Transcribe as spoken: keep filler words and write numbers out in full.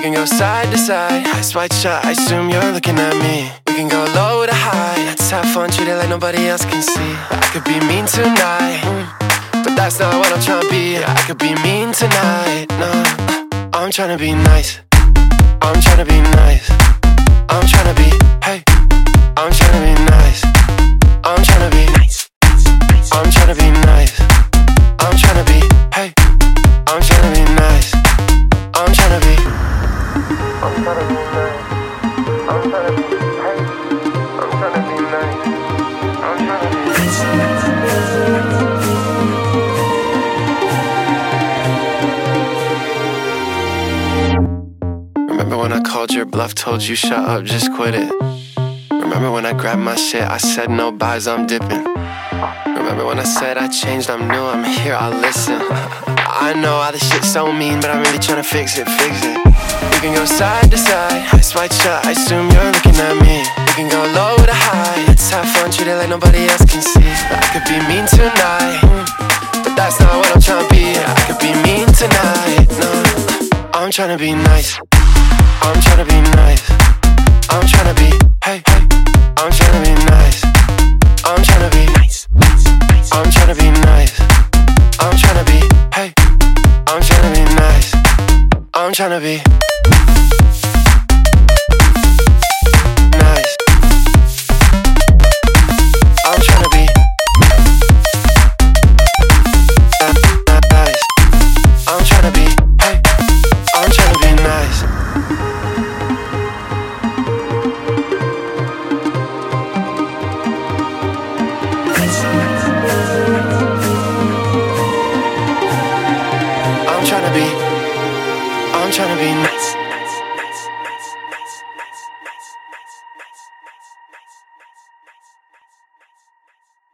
can go side to side, eyes wide shut, I assume you're looking at me. We can go low to high, let's have fun, treat it like nobody else can see. I could be mean tonight, mm, but that's not what I'm trying to be. I could be mean tonight, no, I'm trying to be nice. I'm trying to be nice. I'm trying to be, hey, I'm trying to be nice. I'm trying to be nice. I'm trying to be nice. I'm trying to be, hey, I'm trying to be nice. I'm trying to be, I'm trying to be nice. I'm trying to be, hey, I'm trying to be nice. I'm trying to be Remember when I called your bluff, told you shut up, just quit it. Remember when I grabbed my shit, I said no buys, I'm dipping. Remember when I said I changed, I'm new, I'm here, I'll listen. I know all this shit's so mean, but I'm really trying to fix it, fix it. We can go side to side, eyes wide shut, I assume you're looking at me. We can go low to high, let's have fun, treat it like nobody else can see. I could be mean tonight, but that's not what I'm trying to be. I could be mean tonight, no, I'm trying to be nice. I'm trying to be nice. I'm trying to be, hey, hey, I'm trying to be nice. I'm trying to be nice. I'm trying to be nice. I'm trying to be, hey, I'm trying to be nice. I'm trying to be nice. I'm trying to be nice. I'm trying to be, hey, I'm trying to be nice. I'm trying to be, I'm trying to be nice.